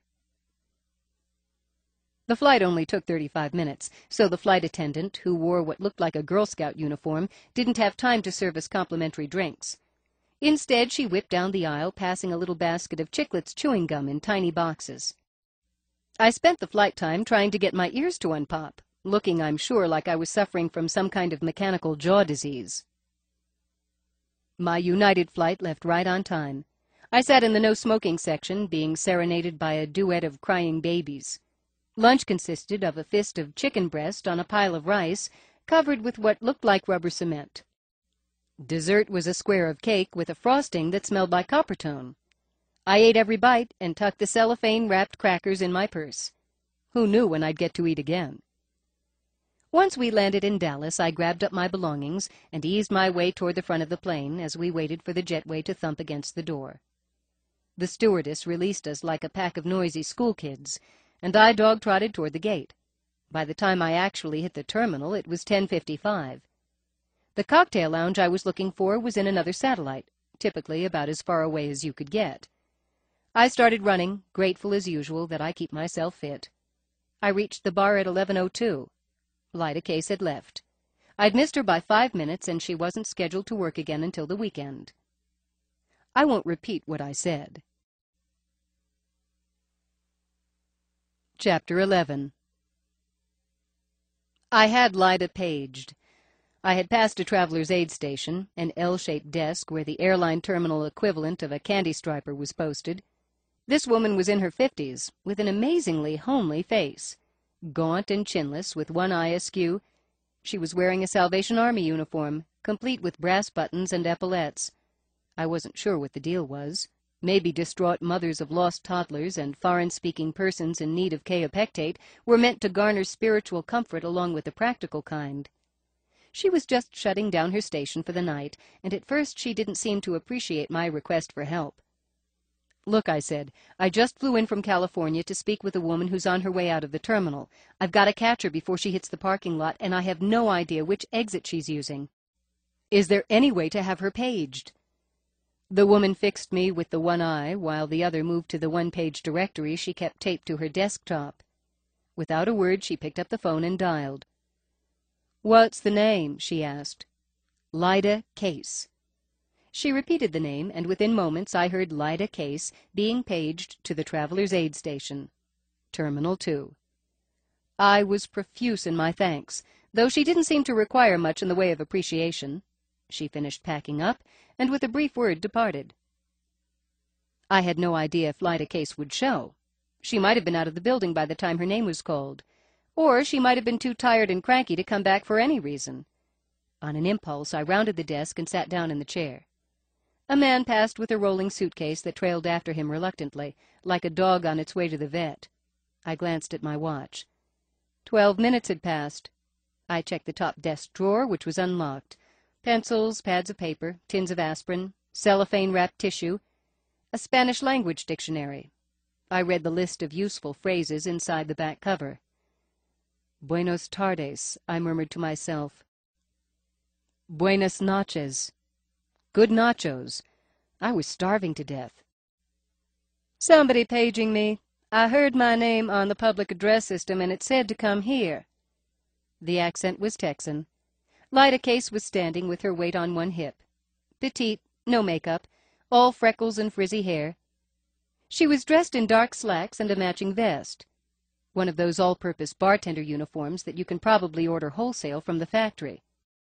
The flight only took thirty-five minutes, so the flight attendant, who wore what looked like a Girl Scout uniform, didn't have time to serve us complimentary drinks. Instead, she whipped down the aisle, passing a little basket of Chiclets chewing gum in tiny boxes. I spent the flight time trying to get my ears to unpop, looking, I'm sure, like I was suffering from some kind of mechanical jaw disease. My United flight left right on time. I sat in the no-smoking section, being serenaded by a duet of crying babies. Lunch consisted of a fist of chicken breast on a pile of rice, covered with what looked like rubber cement. Dessert was a square of cake with a frosting that smelled like Coppertone. I ate every bite and tucked the cellophane-wrapped crackers in my purse. Who knew when I'd get to eat again? Once we landed in Dallas, I grabbed up my belongings and eased my way toward the front of the plane as we waited for the jetway to thump against the door. The stewardess released us like a pack of noisy schoolkids, and I dog-trotted toward the gate. By the time I actually hit the terminal, it was ten fifty-five. The cocktail lounge I was looking for was in another satellite, typically about as far away as you could get. I started running, grateful as usual that I keep myself fit. I reached the bar at eleven oh two. Lida Case had left. I'd missed her by five minutes, and she wasn't scheduled to work again until the weekend. I won't repeat what I said. Chapter eleven. I had Lida paged. I had passed a traveler's aid station, an L-shaped desk where the airline terminal equivalent of a candy striper was posted. This woman was in her fifties, with an amazingly homely face. Gaunt and chinless, with one eye askew, She was wearing a Salvation Army uniform, complete with brass buttons and epaulettes. I wasn't sure what the deal was. Maybe distraught mothers of lost toddlers and foreign-speaking persons in need of kaopectate were meant to garner spiritual comfort along with the practical kind. She was just shutting down her station for the night, and at first she didn't seem to appreciate my request for help. "Look," I said, "I just flew in from California to speak with a woman who's on her way out of the terminal. I've got to catch her before she hits the parking lot, and I have no idea which exit she's using. Is there any way to have her paged?" The woman fixed me with the one eye, while the other moved to the one-page directory she kept taped to her desktop. Without a word, she picked up the phone and dialed. "What's the name?" she asked. "Lyda Case." She repeated the name, and within moments I heard Lyda Case being paged to the Traveler's Aid Station. Terminal two. I was profuse in my thanks, though she didn't seem to require much in the way of appreciation. She finished packing up, and with a brief word departed. I had no idea if Lyda Case would show. She might have been out of the building by the time her name was called, or she might have been too tired and cranky to come back for any reason. On an impulse, I rounded the desk and sat down in the chair. A man passed with a rolling suitcase that trailed after him reluctantly, like a dog on its way to the vet. I glanced at my watch. Twelve minutes had passed. I checked the top desk drawer, which was unlocked. Pencils, pads of paper, tins of aspirin, cellophane-wrapped tissue, a Spanish-language dictionary. I read the list of useful phrases inside the back cover. "Buenos tardes," I murmured to myself. "Buenas noches." Good nachos. I was starving to death. "Somebody paging me. I heard my name on the public address system, and it said to come here." The accent was Texan. Lyda Case was standing with her weight on one hip. Petite, no makeup, all freckles and frizzy hair. She was dressed in dark slacks and a matching vest, one of those all-purpose bartender uniforms that you can probably order wholesale from the factory.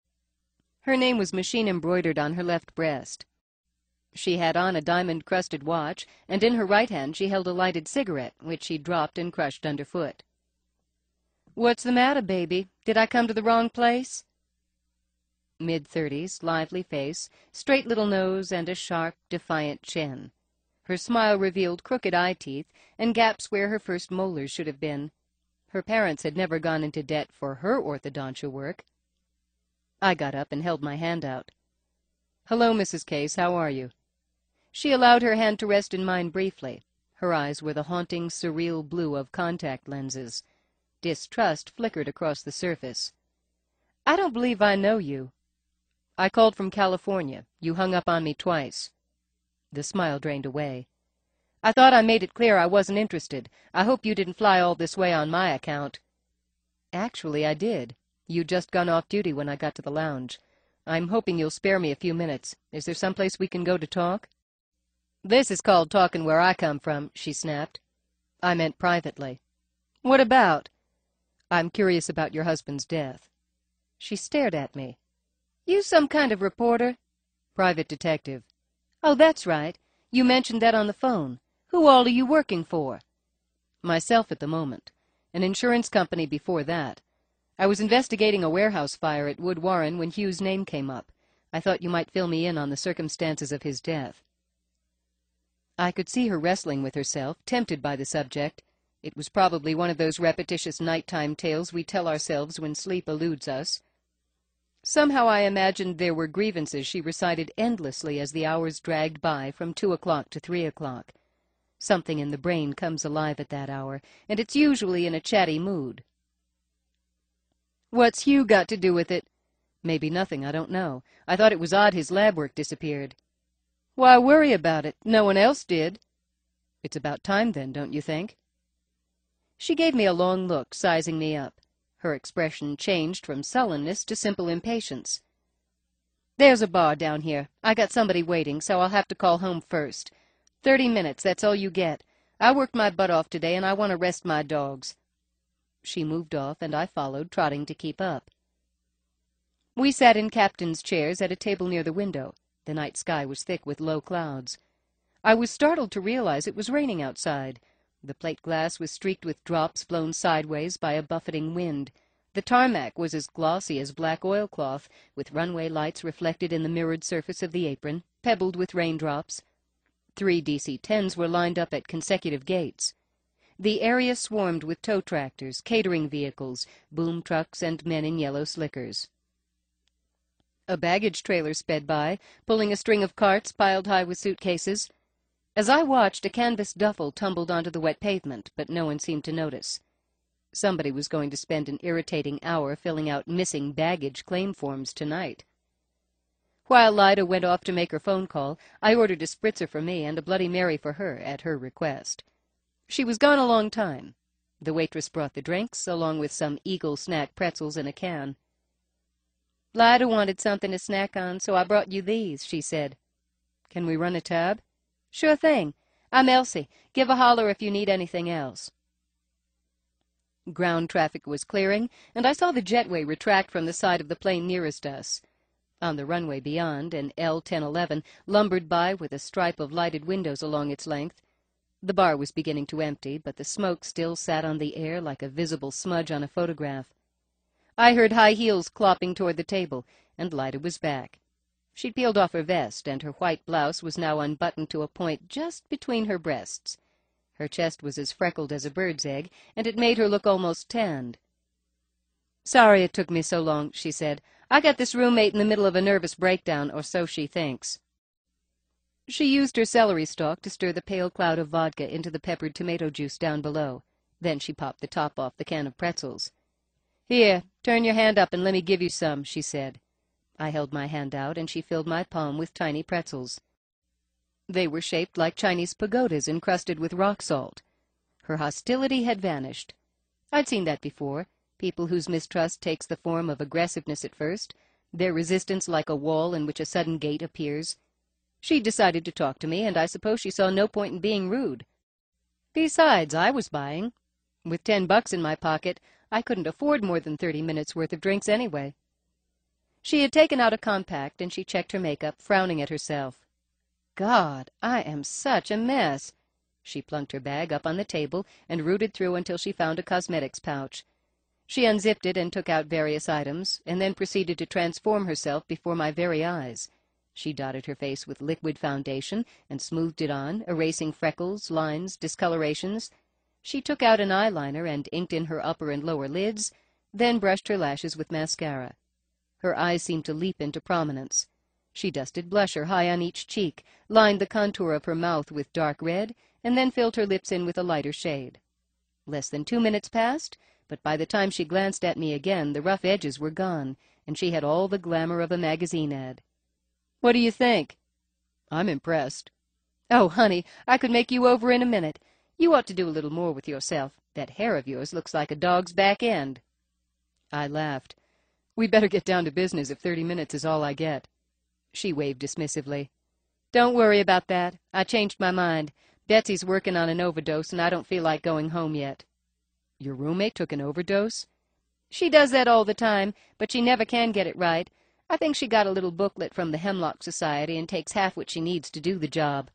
Her name was machine-embroidered on her left breast. She had on a diamond-crusted watch, and in her right hand she held a lighted cigarette, which she dropped and crushed underfoot. "What's the matter, baby? Did I come to the wrong place?" Mid-thirties, lively face, straight little nose, and a sharp, defiant chin. Her smile revealed crooked eye-teeth and gaps where her first molars should have been. Her parents had never gone into debt for her orthodontia work. I got up and held my hand out. "Hello, Missus Case, how are you?" She allowed her hand to rest in mine briefly. Her eyes were the haunting, surreal blue of contact lenses. Distrust flickered across the surface. "I don't believe I know you." "I called from California. You hung up on me twice." The smile drained away. "I thought I made it clear I wasn't interested. I hope you didn't fly all this way on my account." "Actually, I did. You'd just gone off duty when I got to the lounge. I'm hoping you'll spare me a few minutes. Is there someplace we can go to talk?" "This is called talking where I come from," she snapped. "I meant privately." "What about?" "I'm curious about your husband's death." She stared at me. "You some kind of reporter?" "Private detective." "Oh, that's right. You mentioned that on the phone. Who all are you working for?" "Myself at the moment. An insurance company before that. I was investigating a warehouse fire at Wood Warren when Hugh's name came up. I thought you might fill me in on the circumstances of his death." I could see her wrestling with herself, tempted by the subject. It was probably one of those repetitious nighttime tales we tell ourselves when sleep eludes us. Somehow I imagined there were grievances she recited endlessly as the hours dragged by from two o'clock to three o'clock. Something in the brain comes alive at that hour, and it's usually in a chatty mood. "What's Hugh got to do with it?" "Maybe nothing, I don't know. I thought it was odd his lab work disappeared." "Why worry about it? No one else did." "It's about time then, don't you think?" She gave me a long look, sizing me up. Her expression changed from sullenness to simple impatience. "There's a bar down here. I got somebody waiting, so I'll have to call home first. Thirty minutes, that's all you get. I worked my butt off today, and I want to rest my dogs." She moved off, and I followed, trotting to keep up. We sat in captain's chairs at a table near the window. The night sky was thick with low clouds. I was startled to realize it was raining outside. The plate glass was streaked with drops blown sideways by a buffeting wind. The tarmac was as glossy as black oilcloth, with runway lights reflected in the mirrored surface of the apron, pebbled with raindrops. Three D C tens were lined up at consecutive gates. The area swarmed with tow tractors, catering vehicles, boom trucks, and men in yellow slickers. A baggage trailer sped by, pulling a string of carts piled high with suitcases. As I watched, a canvas duffel tumbled onto the wet pavement, but no one seemed to notice. Somebody was going to spend an irritating hour filling out missing baggage claim forms tonight. While Lida went off to make her phone call, I ordered a spritzer for me and a Bloody Mary for her at her request. She was gone a long time. The waitress brought the drinks, along with some Eagle snack pretzels in a can. "Lida wanted something to snack on, so I brought you these," she said. "Can we run a tab?" "Sure thing. I'm Elsie. Give a holler if you need anything else." Ground traffic was clearing, and I saw the jetway retract from the side of the plane nearest us. On the runway beyond, an L ten eleven lumbered by with a stripe of lighted windows along its length. The bar was beginning to empty, but the smoke still sat on the air like a visible smudge on a photograph. I heard high heels clopping toward the table, and Lida was back. She'd peeled off her vest, and her white blouse was now unbuttoned to a point just between her breasts. Her chest was as freckled as a bird's egg, and it made her look almost tanned. "Sorry it took me so long," she said. "I got this roommate in the middle of a nervous breakdown, or so she thinks." She used her celery stalk to stir the pale cloud of vodka into the peppered tomato juice down below. Then she popped the top off the can of pretzels. "Here, turn your hand up and let me give you some," she said. I held my hand out, and she filled my palm with tiny pretzels. They were shaped like Chinese pagodas encrusted with rock salt. Her hostility had vanished. I'd seen that before, people whose mistrust takes the form of aggressiveness at first, their resistance like a wall in which a sudden gate appears. She decided to talk to me, and I suppose she saw no point in being rude. Besides, I was buying. With ten bucks in my pocket, I couldn't afford more than thirty minutes' worth of drinks anyway. She had taken out a compact, and she checked her makeup, frowning at herself. God, I am such a mess. She plunked her bag up on the table and rooted through until she found a cosmetics pouch. She unzipped it and took out various items, and then proceeded to transform herself before my very eyes. She dotted her face with liquid foundation and smoothed it on, erasing freckles, lines, discolorations. She took out an eyeliner and inked in her upper and lower lids, then brushed her lashes with mascara. Her eyes seemed to leap into prominence. She dusted blusher high on each cheek, lined the contour of her mouth with dark red, and then filled her lips in with a lighter shade. Less than two minutes passed, but by the time she glanced at me again, the rough edges were gone, and she had all the glamour of a magazine ad. "What do you think?" "I'm impressed." "Oh, honey, I could make you over in a minute. You ought to do a little more with yourself. That hair of yours looks like a dog's back end." I laughed. "We'd better get down to business if thirty minutes is all I get." She waved dismissively. "Don't worry about that. I changed my mind. Betsy's working on an overdose, and I don't feel like going home yet." "Your roommate took an overdose?" "She does that all the time, but she never can get it right. I think she got a little booklet from the Hemlock Society and takes half what she needs to do the job.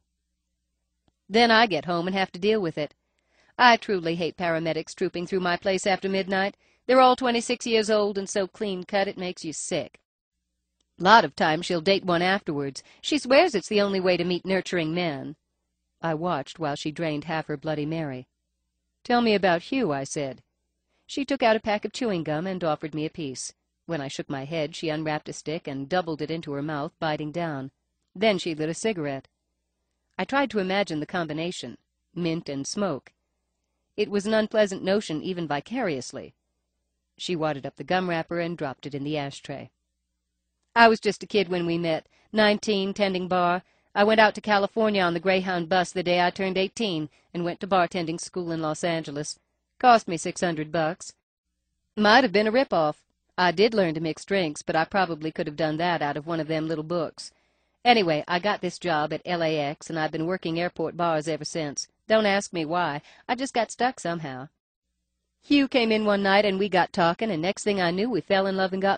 Then I get home and have to deal with it. I truly hate paramedics trooping through my place after midnight. They're all twenty-six years old and so clean-cut it makes you sick. Lot of times she'll date one afterwards. She swears it's the only way to meet nurturing men." I watched while she drained half her Bloody Mary. "Tell me about Hugh," I said. She took out a pack of chewing gum and offered me a piece. When I shook my head, she unwrapped a stick and doubled it into her mouth, biting down. Then she lit a cigarette. I tried to imagine the combination, mint and smoke. It was an unpleasant notion even vicariously. She wadded up the gum wrapper and dropped it in the ashtray. "I was just a kid when we met, nineteen, tending bar. I went out to California on the Greyhound bus the day I turned eighteen and went to bartending school in Los Angeles. Cost me six hundred bucks. Might have been a rip-off. I did learn to mix drinks, but I probably could have done that out of one of them little books. Anyway, I got this job at L A X, and I've been working airport bars ever since. Don't ask me why. I just got stuck somehow. Hugh came in one night, and we got talking, and next thing I knew, we fell in love and got